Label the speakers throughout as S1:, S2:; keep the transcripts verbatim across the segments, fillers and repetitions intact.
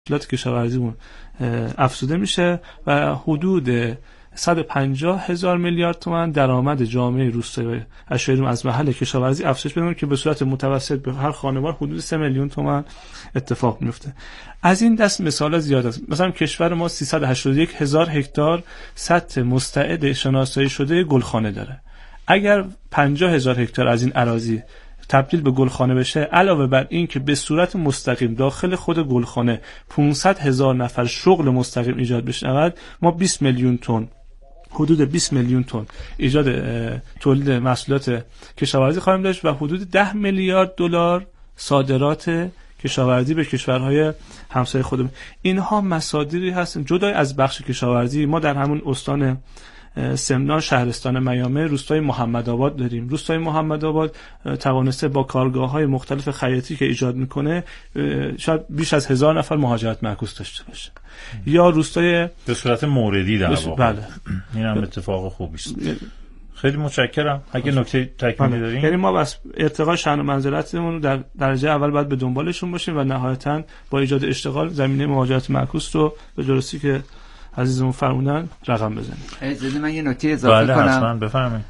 S1: محصولات کشاورزیمون افزوده میشه و حدود صد و پنجاه هزار میلیارد تومان درآمد جامعه روستایی اشایری از محل کشاورزی افزایش پیدا که به صورت متوسط به هر خانوار حدود سه میلیون تومان اتفاق میفته. از این دست مثالا زیاد است. مثلا کشور ما سیصد و هشتاد و یک هزار هکتار سطح مستعد شناسایی شده گلخانه داره. اگر پنجاه هزار هکتار از این اراضی تبدیل به گلخانه بشه، علاوه بر این که به صورت مستقیم داخل خود گلخانه پانصد هزار نفر شغل مستقیم ایجاد بشه، ما بیست میلیون تن حدود بیست میلیون تن ایجاد تولید محصولات کشاورزی خواهیم داشت و حدود ده میلیارد دلار صادرات کشاورزی به کشورهای همسایه خودمون. اینها مصادیری هستن جدای از بخش کشاورزی. ما در همون استان سمنان، شهرستان میامه، روستای محمدآباد داریم. روستای محمدآباد توانسته با کارگاه‌های مختلف خیاطی که ایجاد میکنه شاید بیش از هزار نفر مهاجرت معکوس داشته باشه. یا روستای
S2: به صورت موردی در واقع.
S1: بله.
S2: این هم اتفاق خوبی است. خیلی متشکرم. اگه نکته تکمیلی دارین.
S1: یعنی ما بس ارتقاء شأن و منزلتمون رو در درجه اول باید به دنبالشون باشیم و نهایتاً با ایجاد اشتغال زمینه مهاجرت معکوس رو به درستی که عزیزمون فرمودن رقم بزنیم.
S3: اجازه من یه نکته اضافه
S2: بله
S3: کنم.
S2: بله حتما بفرمایید.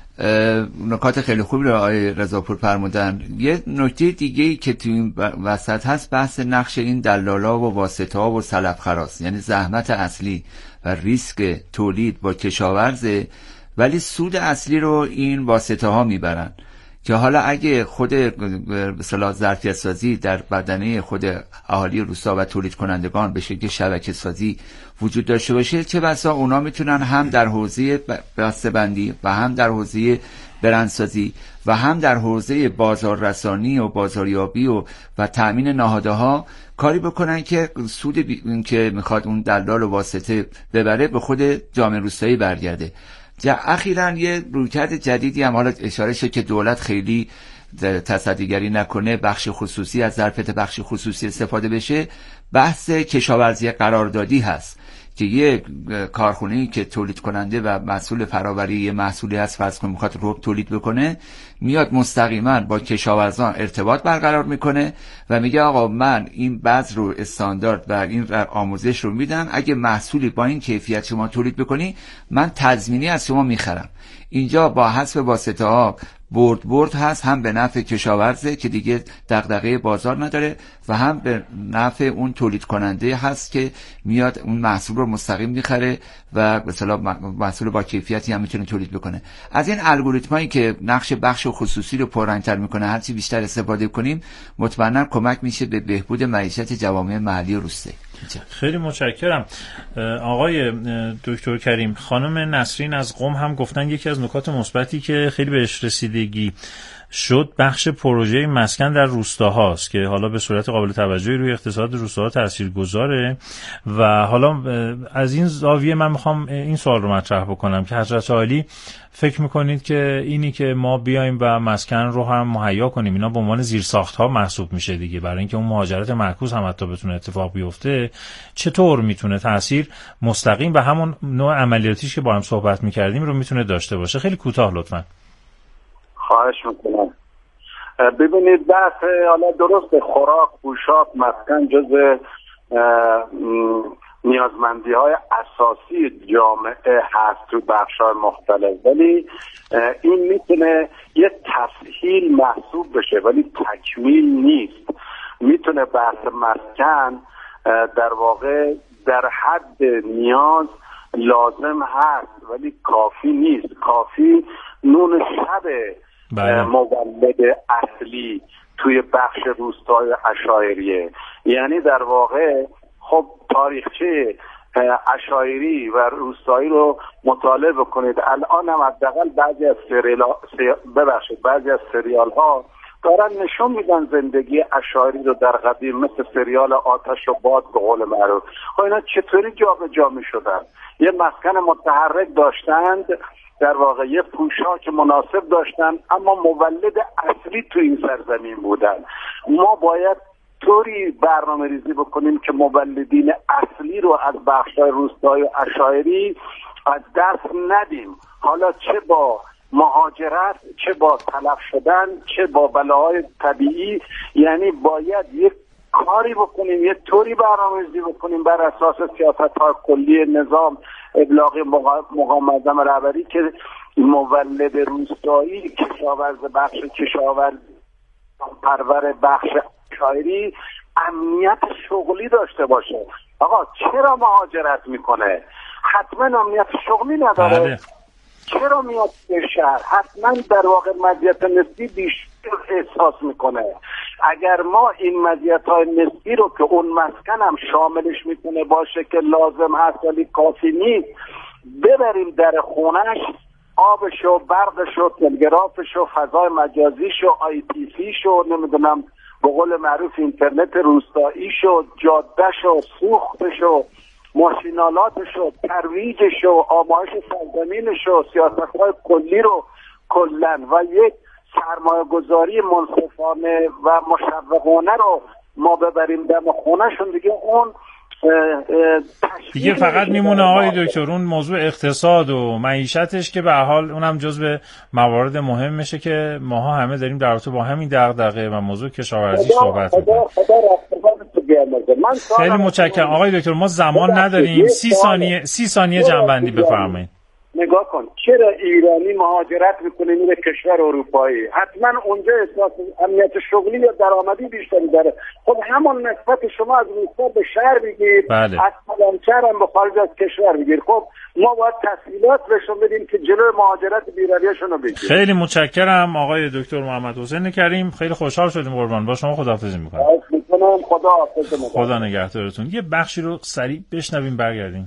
S3: نکات خیلی خوبی رو آقای رضاپور فرمودن. یه نکته دیگه ای که تو این وسط هست بحث نقش این دلالا و واسطه‌ها و سلف خراست. یعنی زحمت اصلی و ریسک تولید با کشاورزه، ولی سود اصلی رو این واسطه ها میبرن که حالا اگه خود به اصطلاح ظرفیت سازی در بدنه خود اهالی روستا و تولید کنندگان به شکل شبکه سازی وجود داشته باشه، چه بسا اونا میتونن هم در حوزه بسته‌بندی و هم در حوزه برندسازی و هم در حوزه بازاررسانی و بازاریابی و و تأمین نهاده ها کاری بکنن که سود بی... که میخواد اون دلال و واسطه ببره به خود جامعه روستایی برگرده. اخیراً یه رویکرد جدیدی هم حالا اشاره شد که دولت خیلی تصدیگری نکنه، بخش خصوصی از ظرفیت بخش خصوصی استفاده بشه. بحث کشاورزی قراردادی هست که یه کارخونه‌ای که تولید کننده و مسئول فراوری یه محصولی هست، فرض کن میخواد رب تولید بکنه، میاد مستقیما با کشاورزان ارتباط برقرار میکنه و میگه آقا من این بذر رو استاندارد و این آموزش رو میدم، اگه محصولی با این کیفیت شما تولید بکنی من تضمینی از شما میخرم. اینجا با حذف واسطه ها برد برد هست، هم به نفع کشاورزه که دیگه دغدغه بازار نداره و هم به نفع اون تولید کننده هست که میاد اون محصول رو مستقیم میخره و به اصطلاح محصول با کیفیتی هم میتونه تولید بکنه. از این الگوریتمایی که نقش بخش خصوصی رو پررنگ‌تر میکنه هرچی بیشتر استفاده کنیم مطمئنا کمک میشه به بهبود معیشت جوامع محلی و روستایی.
S2: خیلی متشکرم. آقای دکتر کریم، خانم نسرین از قم هم گفتن یکی از نکات مثبتی که خیلی بهش رسیدگی شد بخش پروژه مسکن در روستاهاست که حالا به صورت قابل توجهی روی اقتصاد روستاها تاثیرگذاره و حالا از این زاویه من میخوام این سوال رو مطرح بکنم که حضرت عالی فکر میکنید که اینی که ما بیایم و مسکن رو هم مهیا کنیم اینا به عنوان زیرساخت‌ها محسوب میشه دیگه، برای اینکه اون مهاجرت معکوس هم حتی بتونه اتفاق بیفته، چطور میتونه تاثیر مستقیم و همون نوع عملیاتیش که با هم صحبت میکردیم رو میتونه داشته باشه؟ خیلی کوتاه لطفاً.
S4: خواهش میکنم. ببینید بحث حالا درست خوراک، پوشاک، مسکن جز نیازمندی های اساسی جامعه هست تو بخش‌های مختلف، ولی این میتونه یه تسهیل محسوب بشه ولی تکمیل نیست. میتونه بحث مسکن در واقع در حد نیاز لازم هست ولی کافی نیست. کافی نون شب مولد اصلی توی بخش روستای عشایریه. یعنی در واقع خب تاریخچه عشایری و روستایی رو مطالعه بکنید. الان هم حداقل بعضی از سریال ببخشید بعضی از سریال ها دارن نشون میدن زندگی عشایری رو در قدیم، مثل سریال آتش و باد به قول معروف. خب اینا چطوری جابجا میشدن؟ یه مسکن متحرک داشتند، در واقع یه پوشاک مناسب داشتن، اما مولد اصلی تو این سرزمین بودن. ما باید طوری برنامه ریزی بکنیم که مولدین اصلی رو از بخش‌های روستایی و عشایری از دست ندیم، حالا چه با مهاجرت، چه با تلف شدن، چه با بلاهای طبیعی. یعنی باید یک کاری بکنیم، یه طوری برنامه‌ریزی بکنیم بر اساس سیاست‌های کلی نظام ابلاغ مقام معظم رهبری که مولد روستایی، کشاورز بخش کشاورز پرور بخش شاعری امنیت شغلی داشته باشه. آقا چرا مهاجرت میکنه؟ حتما امنیت شغلی نداره.
S2: بله.
S4: چرا میاد به شهر؟ حتما در واقع مزیت نسبی بیشتر احساس میکنه. اگر ما این مزیت‌های نسبی رو که اون مسکن هم شاملش میتونه باشه که لازم هست ولی کافی نیست، ببریم در خونش، آبش و برقش و تلگرافش و فضای مجازیش و آی پی سیش و نمیدونم به قول معروف اینترنت روستاییش و جادهش و سوختش و ماشینالاتش و ترویجش و آمایش سرزمینش و سیاست‌های کلی رو کلن و یک سرمایه گذاری منصفانه و مشوقانه رو ما ببریم دم خونهشون، دیگه اون
S2: دیگه فقط میمونه آقای دکتر اون موضوع اقتصاد و معیشتش که به هر حال اونم جزو موارد مهمشه که ماها همه داریم در رابطه با همین دغدغه و موضوع کشاورزی صحبت می‌کنیم. خیلی متشکرم آقای دکتر، ما زمان نداریم. سی ثانیه سی ثانیه جنبندی بفرمایید.
S4: نگاه کن، چرا ایرانی مهاجرت میکنه میره کشور اروپایی؟ حتما اونجا احساس امنیت شغلی یا درآمدی بیشتری داره. خب همون نسبت شما از روستا به شهر بگیر،
S2: بله.
S4: از کلانچر هم به خارج از کشور بگیر. خب ما باید تسهیلات بهشون بدیم که جلوی مهاجرت بیراریشون رو بگیریم.
S2: خیلی متشکرم آقای دکتر محمد حسین کریم، خیلی خوشحال شدیم قربان. با شما خداحافظی میکنم.
S4: خدا حافظ.
S2: خدا نگهدارتون. یه بخشی رو سریع بشنویم برگردیم.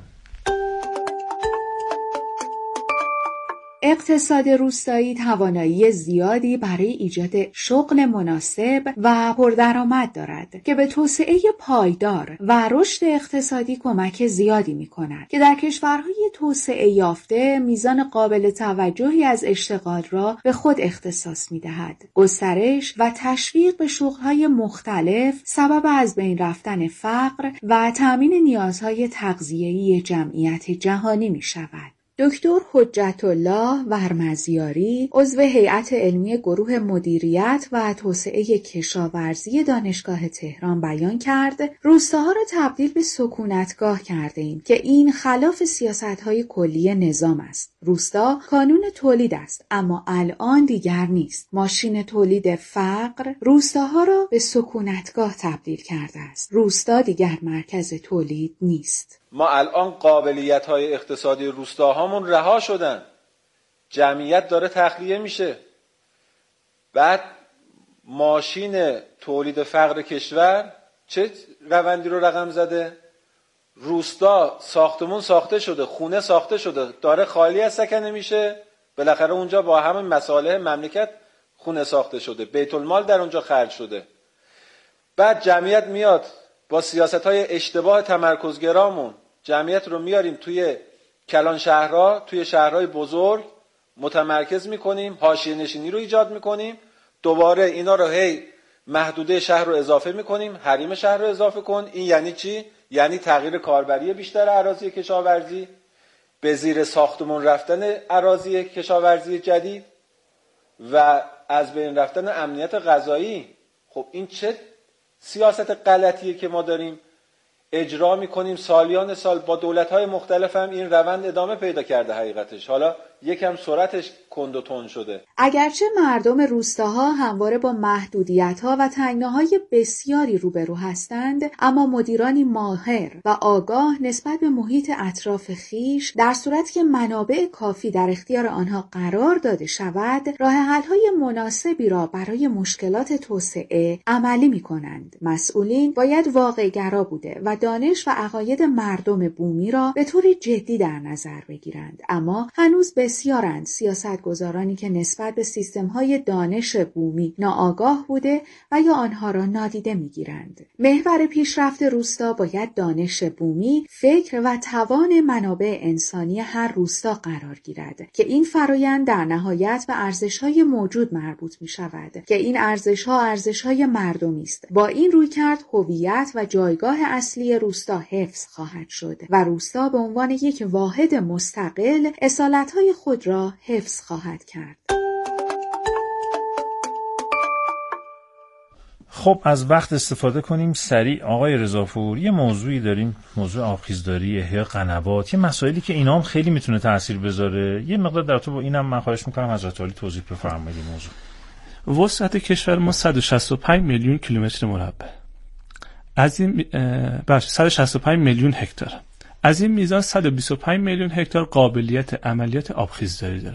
S5: اقتصاد روستایی توانایی زیادی برای ایجاد شغل مناسب و پردرآمد دارد که به توسعه پایدار و رشد اقتصادی کمک زیادی می‌کند که در کشورهای توسعه یافته میزان قابل توجهی از اشتغال را به خود اختصاص می‌دهد. گسترش و تشویق به شغل‌های مختلف سبب از بین رفتن فقر و تأمین نیازهای تغذیه‌ای جمعیت جهانی می‌شود. دکتر حجت الله ورمزیاری عضو هیئت علمی گروه مدیریت و توسعه کشاورزی دانشگاه تهران بیان کرد روستاها را تبدیل به سکونتگاه کرده ایم که این خلاف سیاست‌های کلی نظام است. روستا کانون تولید است اما الان دیگر نیست. ماشین تولید فقر روستاها را به سکونتگاه تبدیل کرده است. روستا دیگر مرکز تولید نیست.
S6: ما الان قابلیت‌های اقتصادی روستاهامون رها شدن، جمعیت داره تخلیه میشه، بعد ماشین تولید فقر کشور چه روندی رو رقم زده؟ روستا ساختمون ساخته شده، خونه ساخته شده، داره خالی از سکنه میشه، بالاخره اونجا با همه مصالح مملکت خونه ساخته شده، بیت المال در اونجا خرج شده، بعد جمعیت میاد با سیاست‌های اشتباه تمرکزگرامون جمعیت رو میاریم توی کلان شهرها، توی شهرهای بزرگ متمرکز میکنیم، حاشیه نشینی رو ایجاد میکنیم، دوباره اینا رو هی محدوده شهر رو اضافه میکنیم، حریم شهر رو اضافه کن. این یعنی چی؟ یعنی تغییر کاربری بیشتر اراضی کشاورزی، به زیر ساختمون رفتن اراضی کشاورزی جدید و از بین رفتن امنیت غذایی. خب این چه سیاست غلطیه که ما داریم اجرا میکنیم؟ سالیان سال با دولت‌های مختلف هم این روند ادامه پیدا کرده. حقیقتش حالا یکم سرعتش کند و تند شده.
S5: اگرچه مردم روستاها همواره با محدودیت‌ها و تنگناهای بسیاری روبرو هستند، اما مدیرانی ماهر و آگاه نسبت به محیط اطراف خیش در صورتی که منابع کافی در اختیار آنها قرار داده شود، راه حل‌های مناسبی را برای مشکلات توسعه عملی می‌کنند. مسئولین باید واقع‌گرا بوده و دانش و عقاید مردم بومی را به طور جدی در نظر بگیرند، اما هنوز بسیارند سیاستگزارانی که نسبت به سیستم‌های دانش بومی ناآگاه بوده و یا آنها را نادیده می‌گیرند. محور پیشرفت روستا باید دانش بومی، فکر و توان منابع انسانی هر روستا قرار گیرد که این فرایند در نهایت به ارزش‌های موجود مربوط می‌شود که این ارزش‌ها ارزش‌های مردمی است. با این رویکرد هویت و جایگاه اصلی روستا حفظ خواهد شد و روستا به عنوان یک واحد مستقل اصالت‌های خود را حفظ خواهد کرد.
S2: خب از وقت استفاده کنیم سریع. آقای رضاپور، یه موضوعی داریم، موضوع آبخیزداری، احیاء قنوات، یه مسائلی که اینا هم خیلی میتونه تاثیر بذاره. یه مقدار در تو با اینم من خواهش میکنم حضرت عالی توضیح بفرمایید این موضوع.
S1: وسعت کشور ما صد و شصت و پنج میلیون کیلومتر مربع، از این بخش صد و شصت و پنج میلیون هکتار. از این میزان صد و بیست و پنج میلیون هکتار قابلیت عملیات آبخیزداری داره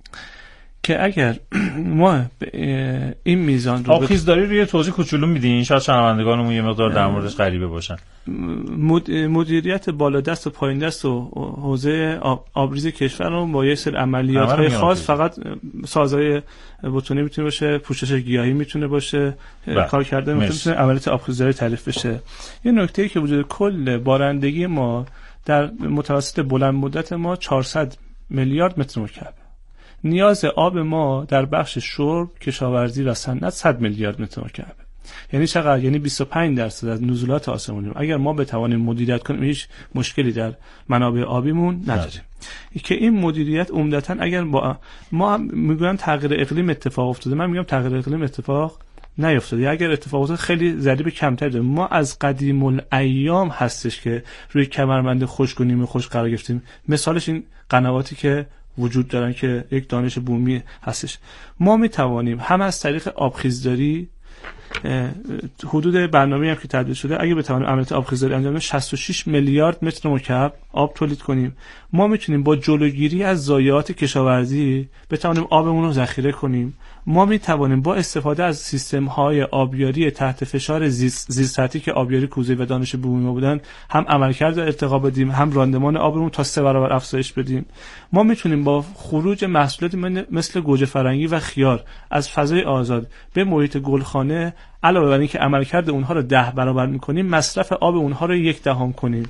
S1: که اگر ما این میزان رو
S2: آبخیزداری رو یه توضیح کوچولو میدین؟ شاید شنوندگانمون یه مقدار در موردش غریبه باشن.
S1: مدیریت بالا دست و پایین دست و حوزه آبریز کشور رو با یه سری عملیات‌های خاص، فقط سازهای بتونی میتونه باشه، پوشش گیاهی میتونه باشه، کار کرده میتونه عملیات آبخیزداری تعریف بشه. یه نکته‌ای که وجود کل بارندگی ما در متوسط بلند مدت ما چهارصد میلیارد متر مکعب، نیاز آب ما در بخش شرب، کشاورزی و صنعت صد میلیارد متر مکعب. یعنی چقدر؟ یعنی بیست و پنج درصد از نزولات آسمانی. اگر ما بتوانیم مدیریت کنیم هیچ مشکلی در منابع آبیمون نداریم. که این مدیریت عمدتاً اگر با ما میگن تغییر اقلیم اتفاق افتاده، من میگم تغییر اقلیم اتفاق نیفتاده. اگر اتفاق افتاد خیلی ضریب کمتری داره. ما از قدیم الایام هستش که روی کمربند خشک و نیمه خشک قرار گرفتیم. مثالش این قنواتی که وجود دارن که یک دانش بومی هستش. ما می توانیم هم از طریق آبخیزداری، حدود برنامه‌ای هم که تدوین شده، اگه بتوانیم عملیات آبخیزداری انجام بدیم شصت و شش میلیارد متر مکعب آب تولید کنیم. ما میتونیم با جلوگیری از ضایعات کشاورزی بتوانیم آبمون رو ذخیره کنیم. ما میتوانیم با استفاده از سیستم‌های آبیاری تحت فشار زیرسطحی که آبیاری کوزه و دانش بومی ما بودن، هم عملکرد ارتقا بدیم، هم راندمان آبمون تا سه برابر افزایش بدیم. ما میتونیم با خروج محصولات مثل گوجه فرنگی و خیار از فضای آزاد به محیط گلخانه، علاوه بر اینکه عملکرد اونها رو ده برابر میکنیم، مصرف آب اونها رو یک دهم کنیم.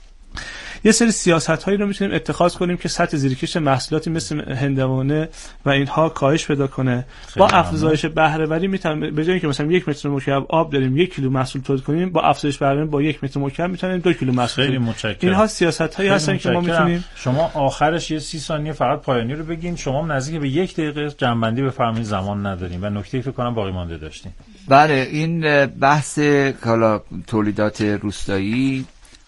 S1: یه سری سیاست‌هایی رو میتونیم اتخاذ کنیم که سطح زیرکش محصولاتی مثل هندوانه و اینها کاهش پیدا کنه. با افزایش بهره وری میتونیم به جای اینکه مثلا یک متر مکعب آب داریم یک کیلو محصول تولید کنیم، با افزایش بهره با یک متر مکعب میتونیم دو کیلو محصول.
S2: خیلی متشکرم.
S1: اینها سیاست‌هایی هستن که ما میتونیم.
S2: شما آخرش یه سی ثانیه فقط پایانی رو بگین. شما نزدیک به یک دقیقه جنبندی بفرمایید، زمان نداریم و نکته‌ای فکر کنم باقی مانده داشتین.
S3: بله، این بحث حالا تولیدات روستایی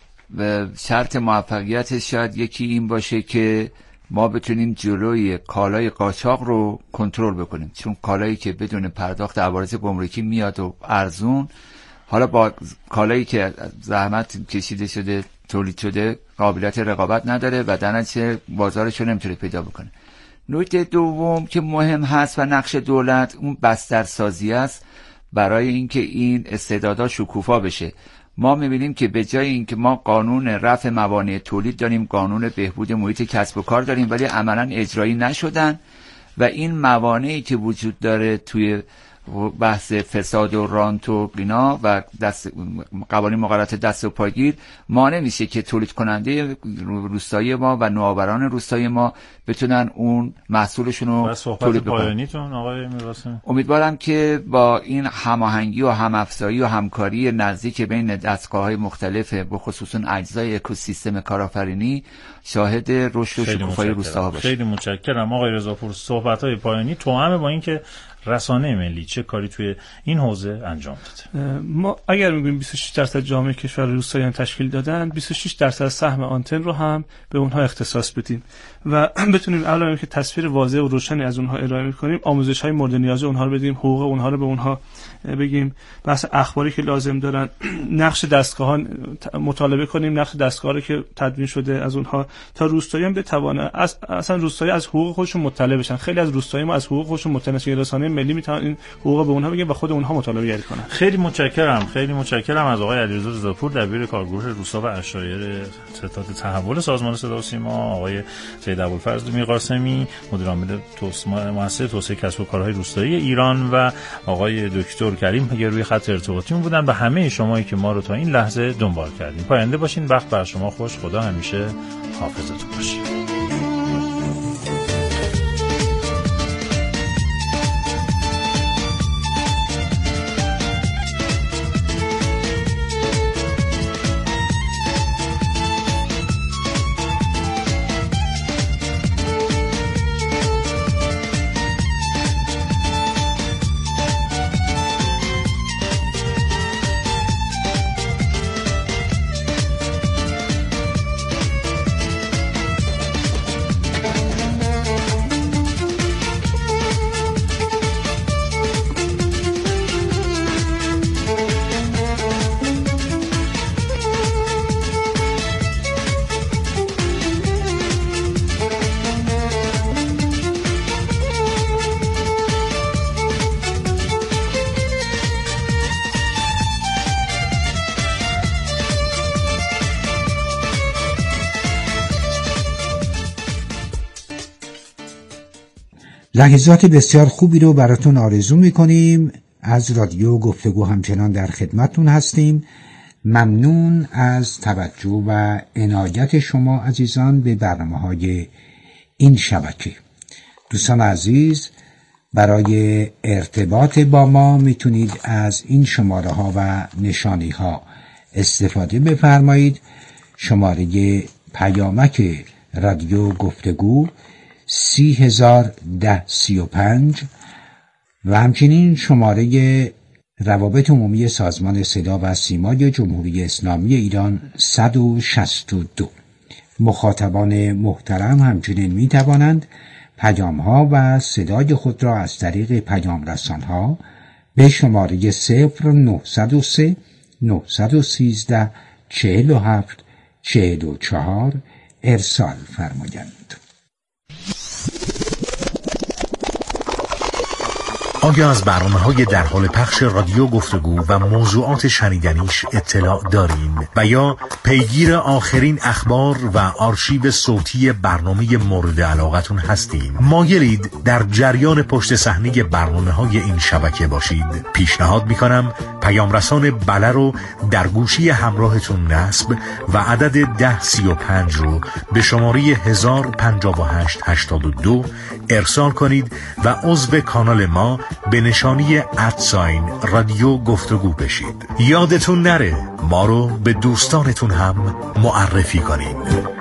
S3: و شرط موفقیتش شاید یکی این باشه که ما بتونیم جلوی کالای قاچاق رو کنترل بکنیم، چون کالایی که بدون پرداخت عوارض گمرکی میاد و ارزون، حالا با کالایی که زحمت کشیده شده تولید شده قابلیت رقابت نداره و در نتیجه بازارش رو نمیتونه پیدا بکنه. نکته دوم که مهم هست و نقش دولت اون بسترسازی است برای اینکه این استعدادها شکوفا بشه. ما می‌بینیم که به جای اینکه ما قانون رفع موانع تولید داریم، قانون بهبود محیط کسب و کار داریم، ولی عملاً اجرایی نشدن و این موانعی که وجود داره توی بحث فساد و رانت و اینا و دست قوانین مقررات دست و پاگیر مانع میشه که تولید کننده روستایی ما و نوآوران روستایی ما بتونن اون محصولشون رو تولید
S2: بکنن. آقای میرقاسمی،
S3: امیدوارم که با این هماهنگی و همافزایی و همکاری نزدیک بین دستگاه‌های مختلف به خصوص اجزای اکوسیستم کارآفرینی شاهد رشد و شکوفایی روستاها باشیم.
S2: خیلی متشکرم آقای رضاپور. صحبت‌های پایانی توأم با اینکه رسانه ملی چه کاری توی این حوزه انجام داده.
S1: ما اگر میگیم بیست و شش درصد جامعه کشور روستاییان تشکیل دادن، بیست و شش درصد سهم آنتن رو هم به اونها اختصاص بدیم و بتونیم علاوه که تصویر واضح و روشنی از اونها ارائه می‌کنیم، آموزش‌های مورد نیاز اونها رو بدیم، حقوق اونها رو به اونها بگیم، بحث اخباری که لازم دارن، نقش دستگاهان مطالبه کنیم، نقش دستگاهی که تدوین شده از اونها، تا روستاییان بتوانن از اصلا روستایی از حقوق خودشون مطلع بشن. خیلی از روستایی ما از حقوق خودشون مطلع نیستن. رسانه ملی میتونن این حقوق به اونها بگن و خود اونها مطالبه گری کنن.
S2: خیلی متشکرم. خیلی متشکرم از آقای علیرضا رضاپور، دبیر کارگروه روستا و عشایر ستاد تحول سازمان صدا و سیما، آقای سید ابوالفضل میرقاسمی، مدیر عامل مؤسسه توسعه کسب و کارهای روستایی ایران و آقای دکتر کریم که روی خط ارتباطیمون بودن، و همه شمایی که ما رو تا این لحظه دنبال کردین. پاینده باشین. وقت بر شما خوش. خدا همیشه حافظتون باشه.
S7: لحظات بسیار خوبی رو براتون آرزو میکنیم. از رادیو گفتگو همچنان در خدمتتون هستیم. ممنون از توجه و عنایت شما عزیزان به برنامه‌های این شبکه. دوستان عزیز، برای ارتباط با ما میتونید از این شماره ها و نشانی ها استفاده بفرمایید. شماره پیامک رادیو گفتگو سی هزار ده سی و پنج و همچنین شماره روابط عمومی سازمان صدا و سیمای جمهوری اسلامی ایران صد و شصت و دو. مخاطبان محترم همچنین می توانند پیام ها و صدای خود را از طریق پیام رسان ها به شماره صفر نهصد و سه نهصد و سیزده چهل و هفت چهل و چهار ارسال فرمایند.
S8: آیا از برنامه‌های در حال پخش رادیو گفتگو و موضوعات شنیدنیش اطلاع دارین و یا پیگیر آخرین اخبار و آرشیو صوتی برنامه مورد علاقتون هستین؟ مایلید در جریان پشت صحنه برنامه‌های این شبکه باشید؟ پیشنهاد می‌کنم پیام رسان بله رو در گوشی همراهتون نصب و عدد ده سی و پنج رو به شماره هزار و پنجاه و هشت هشتاد و دو ارسال کنید و عضو کانال ما به نشانی ادساین رادیو گفتگو بشید. یادتون نره ما رو به دوستانتون هم معرفی کنید.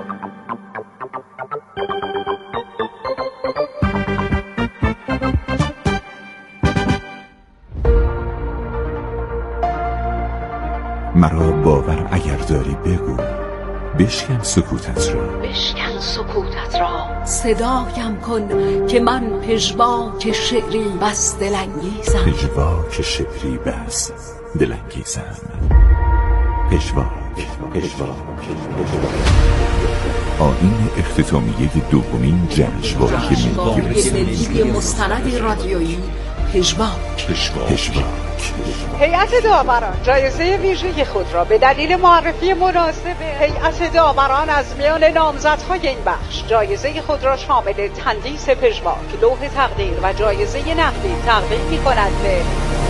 S9: مرا باور اگر داری بگو، بشکن سکوتت را،
S10: بشکن سکوتت را، صدایم کن که من پژواک شعری بس دلانگیزم،
S9: پژواک شعری بس دلانگیزم. پژواک پژواک آیین اختتامیه دومین جشنواره
S10: ملی مستند رادیویی پژواک.
S9: پژواک
S11: هیئت داوران جایزه ویژه خود را به دلیل معرفی مناسب هیئت داوران از میان نامزدهای این بخش جایزه خود را شامل تندیس پژواک، لوح تقدیر و جایزه نقدی تقدیم می‌کند به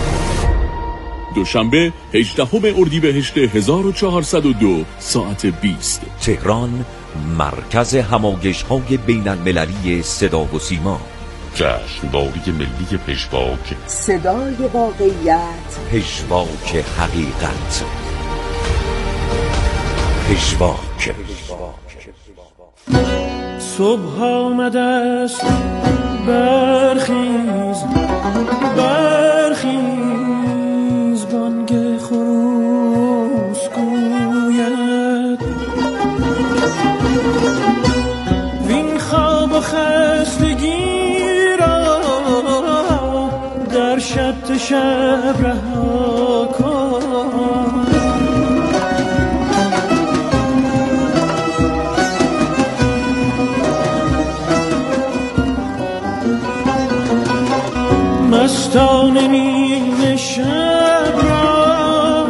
S12: دوشنبه هجدهم اردیبهشت هزار و چهارصد و دو ساعت بیست،
S13: تهران، مرکز همایش‌های بین‌المللی صدا و سیما.
S12: جشنواره ملی پژواک،
S10: صدای واقعیت،
S13: پژواک حقیقت، پژواک.
S14: صبح آمده است، برخیز برخیز، بانگ خروس گوید وین خواب و خستگی در شب شب رها کن. مستان نیمه شب را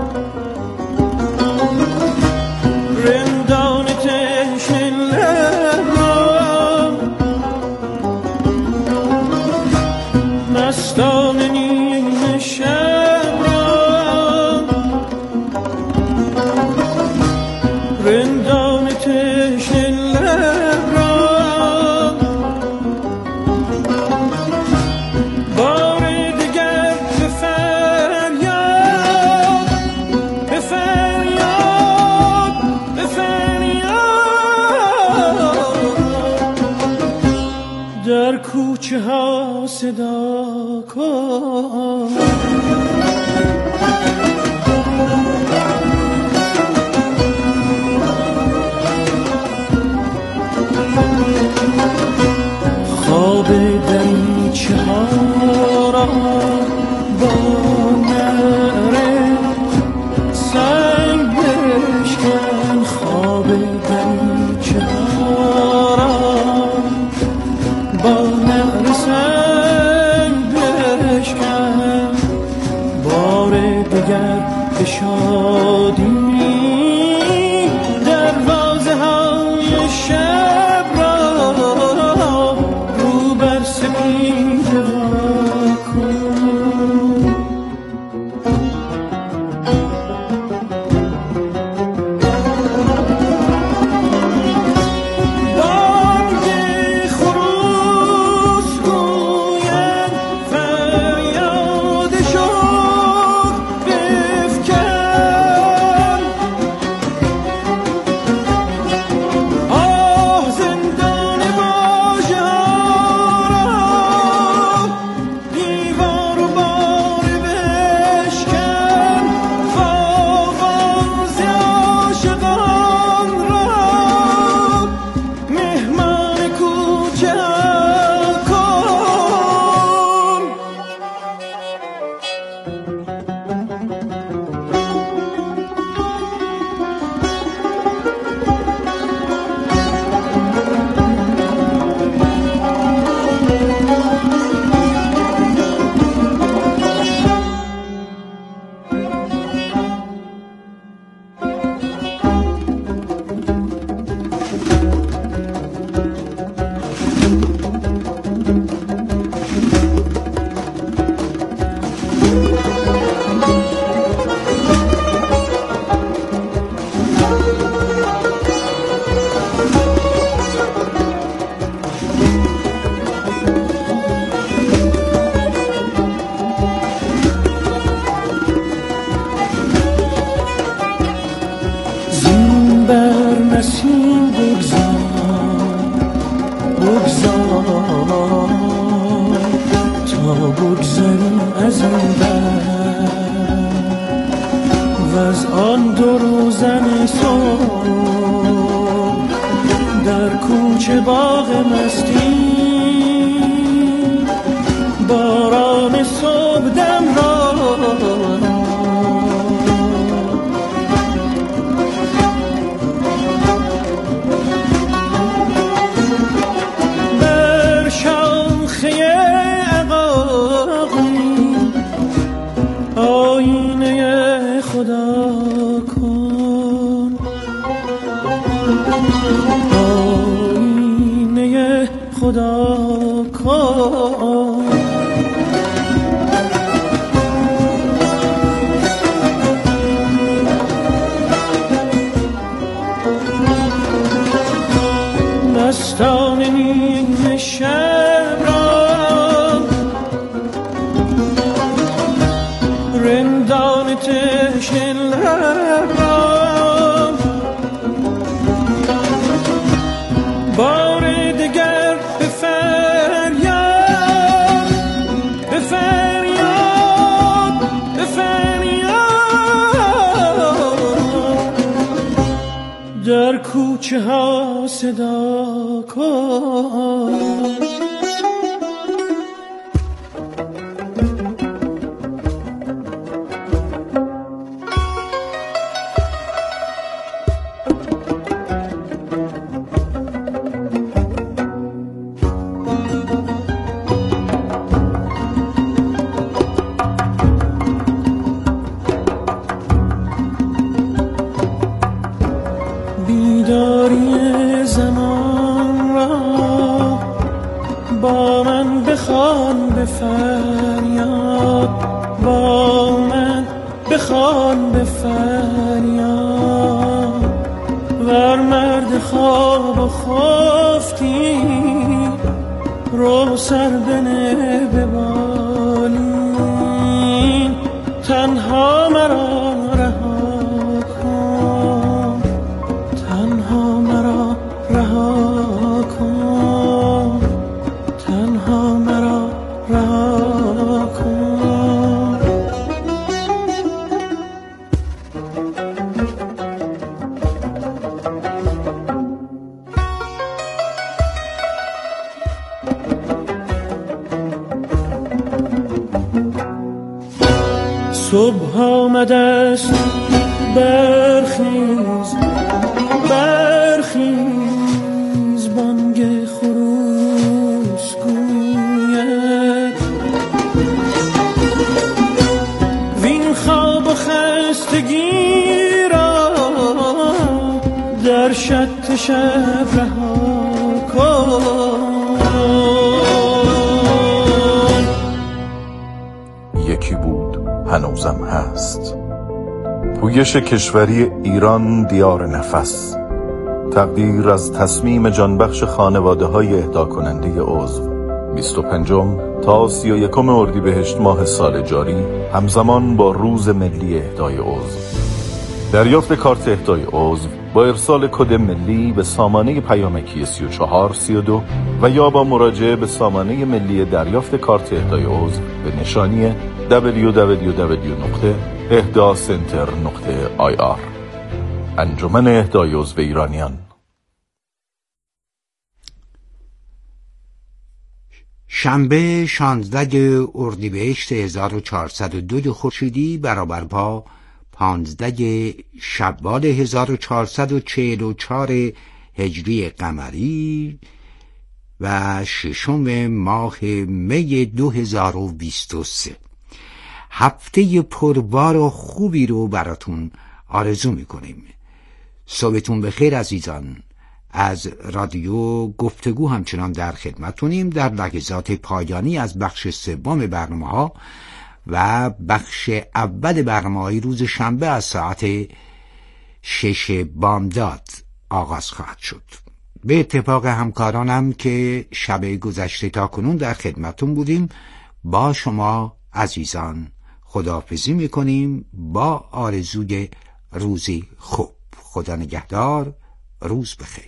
S14: رندان تشنه لب را، مستان نیمه شب را رندان تشنه لب را، بار دیگر به فریاد به فریاد به فریاد در کوچه ها صدا کن. خواب دریچه ها را با نعره سنگ بشکن، خواب دریچه ها را با نعره سنگ بشکن. گزیدم و از آن دو روزن صبح در کوچه باغ مستی باران صبح دم را بر شاخه عقاقی آینه خدا کن، آینه خدا کن. مستان نیمه شب را رندان تشنه لب را بار دگر به فریاد به فریاد به فریاد در کوچه ها صدا کن. بیداری زمان را با من بخوان به فریاد، با من بخوان به فریاد. ور مرد خواب و خفتی رو سر بنه به بالین، تنها مرا رها کن، تنها مرا رها کن، تنها مرا رها کن. صبح آمده است، برخیز برخیز، بانگ خروس گوید وین خواب و خستگی را در شط شب رها کن.
S15: یکی بود هنوزم هست، پویش کشوری ایران دیار نفس، تقدیر از تصمیم جانبخش خانواده های اهدا کننده عضو. بیست و پنجم تا سی و یکم اردیبهشت ماه سال جاری همزمان با روز ملی اهدای عضو. دریافت کارت اهدای عضو با ارسال کد ملی به سامانه پیامکی سی و چهار سی و دو و یا با مراجعه به سامانه ملی دریافت کارت اهدای عضو به نشانی دبلیو دبلیو دبلیو نقطه اهدا سنتر نقطه آی آر. انجمن اهدای عضو ایرانیان.
S7: شنبه شانزده اردیبهشت هزار و چهارصد و دو خورشیدی برابر با پانزده شوال هزار و چهارصد و چهل و چهار هجری قمری و ششم ماه می دو هزار و بیست و سه. هفته پربار و خوبی رو براتون آرزو میکنیم. صبحتون بخیر عزیزان. از رادیو گفتگو همچنان در خدمتونیم در لحظات پایانی از بخش سوم برنامه ها و بخش اول برنامه های روز شنبه از ساعت شش بامداد آغاز خواهد شد. به اتفاق همکارانم که شب گذشته تا کنون در خدمتون بودیم، با شما عزیزان خداحافظی میکنیم با آرزوی روزی خوب. خدا نگهدار. روز بخیر.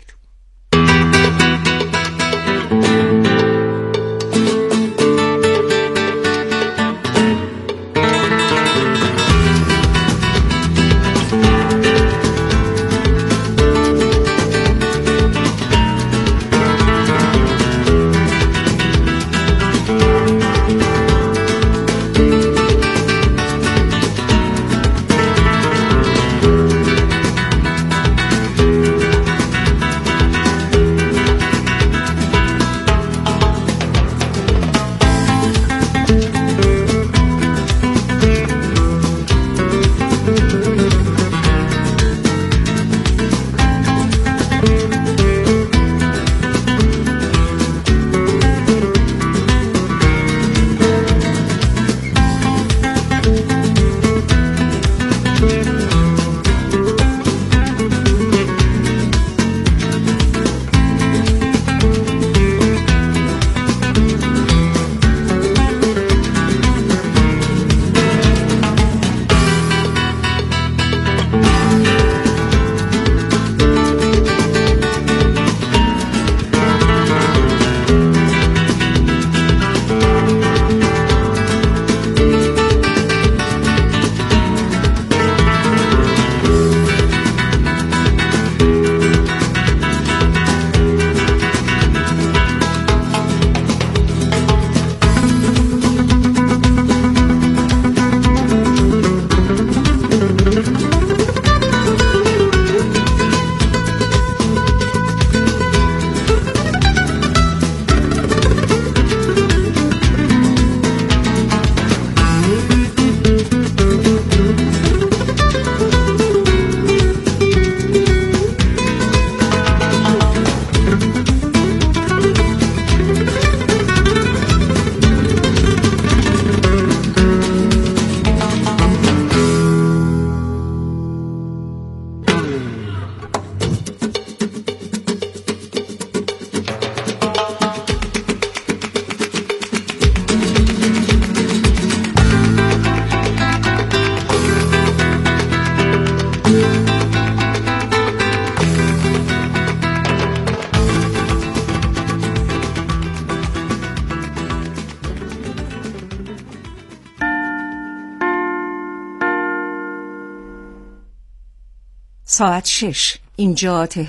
S16: ساعت شش اینجا تهران.